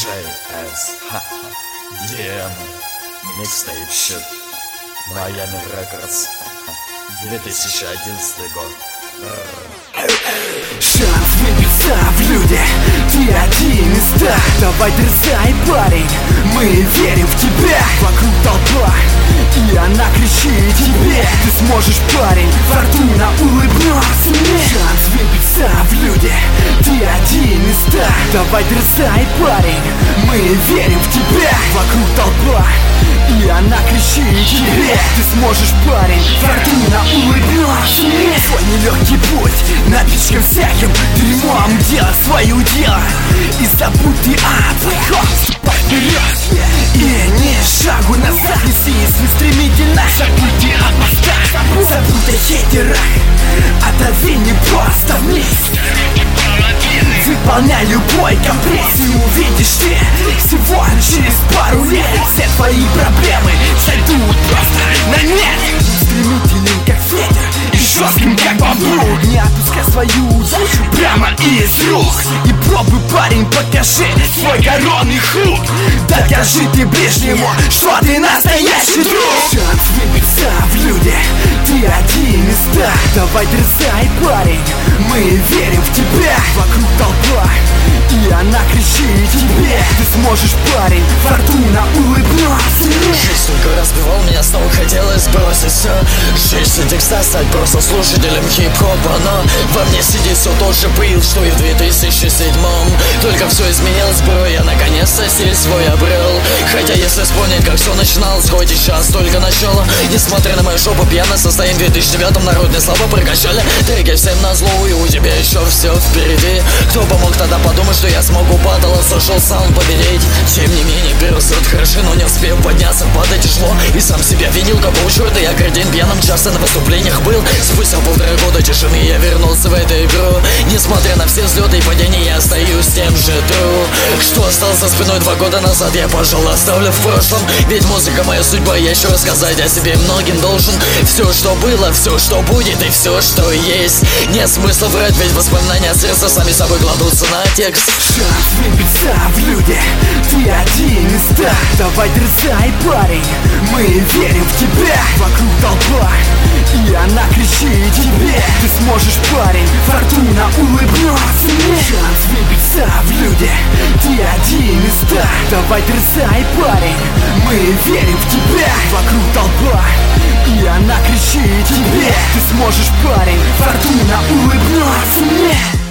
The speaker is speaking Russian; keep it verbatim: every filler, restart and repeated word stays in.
джей эс, ди эм, Mixtape Shit, Miami Records, две тысячи одиннадцатый год. Шанс выбиться в люди, ты один из ста. Давай дерзай, парень, мы верим в тебя. Вокруг толпа, и она кричит тебе: ты сможешь, парень, фортуна улыбнется мне. Шанс выбиться в люди, ты один из ста. Давай дерзай, парень, мы верим в тебя. Вокруг толпа, и она кричит тебе: ты сможешь, парень, фортуна улыбнется мне. Свой нелегкий путь напичкан всяким дерьмом, делай свое дело и забудь ты о плохом. Ступай вперед и не шагу назад, неси стремительно. Забудь ты о постах, забудь о хейтерах, отодвинь просто вниз. Выполняй любой компресс, и увидишь ты всего через пару лет все твои проблемы сойдут просто на нет. Стремительным как ветер и жестким как бамбук, не отпускай свою душу прямо из рук. И пробуй, парень, покажи свой коронный хук. Докажи ты ближнему, что ты настоящий друг. Шанс выбиться в люди, ты один из ста. Давай дерзай, парень, мы верим в тебя. Вокруг толпа, и она кричит тебе: ты сможешь, парень, фортуна улыбнется мне. Жизнь только разбивал меня, снова хотелось бросить все. Жизнь и текста, стать просто слушателем хип-хопа. Но во мне сидит все тот же пыл, что и в две тысячи седьмом. Только все изменилось, бро, я наконец-то стиль свой обрел. Хотя если вспомнить, как все начиналось, хоть и сейчас только начало. Несмотря на мою жопу пьяное состояние, в две тысячи девятом народные слова прокачали. Треки всем на зло, и у тебя еще все впереди. Кто помог тогда подумать, что я смогу падала, сошел саунд победить? Тем не менее, первый сет хороши, но не успел подняться, падать тяжело. И сам себя винил, как учета, я кретин пьяным часто на выступлениях был. Спустя полтора года тишины я вернулся в эту игру. Несмотря на все взлеты и падения, я остаюсь тем же true. Что осталось за спиной два года назад, я, пожалуй, оставлю в прошлом. Ведь музыка моя судьба, я еще рассказать о себе многим должен. Все, что было, все, что будет и все, что есть. Нет смысла врать, ведь воспоминания от сердца сами собой кладутся на текст. Шанс выбиться в люди, ты один из ста. Давай дерзай, парень, мы верим в тебя. Вокруг толпа, и она кричит тебе: ты сможешь, парень, фортуна улыбнется мне. Шанс выбиться в люди, ты один из ста. Давай дерзай, парень, мы верим в тебя. Вокруг толпа, и она кричит тебе: ты сможешь, парень, фортуна улыбнется мне.